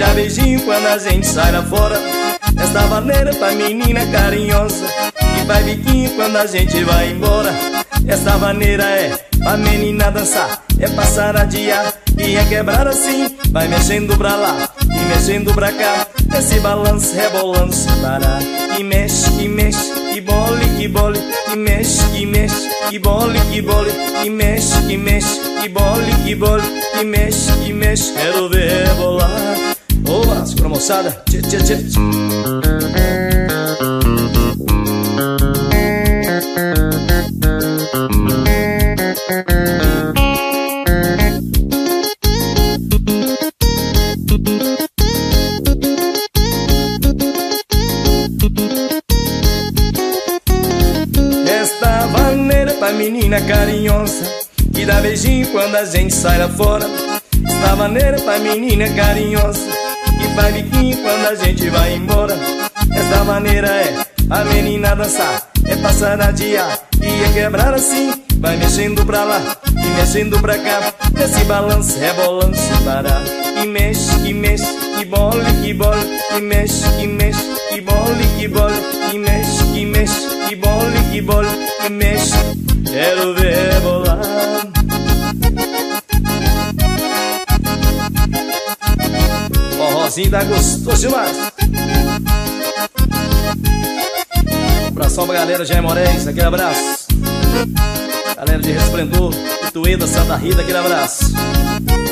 dá beijinho quando a gente sai lá fora. Esta maneira pra menina carinhosa, e vai biquinho quando a gente vai embora. Esta maneira é pra menina dançar, é pra saradear e é quebrar assim. Vai mexendo pra lá e mexendo pra cá, esse balanço rebolando sem parar. E mexe, e mexe, e bole, e bole, e mexe, e mexe, e bole, e bole, e mexe, e mexe, e bole, e bole, e mexe, e mexe. Quero ver rebolar. Oba, segura moçada, tchê, tchê, tchê. Esta maneira pra menina carinhosa, que dá beijinho quando a gente sai lá fora. Esta maneira pra menina carinhosa, que faz biquinho quando a gente vai embora. Esta maneira é a menina dançar, é passar a dia e é quebrar assim. Vai mexendo pra lá e mexendo pra cá, esse balanço rebolando sem parar. E mexe, e mexe, e bole, e bole, e mexe, e mexe, e bole, e bole, e mexe, e mexe, e bole, e bole, e mexe. Quero ver rebolar. Forrozinho tá gostoso demais. Abração pra galera de Moraes, aquele abraço. Galera de Resplendor, Itueda, Santa Rita, aquele abraço.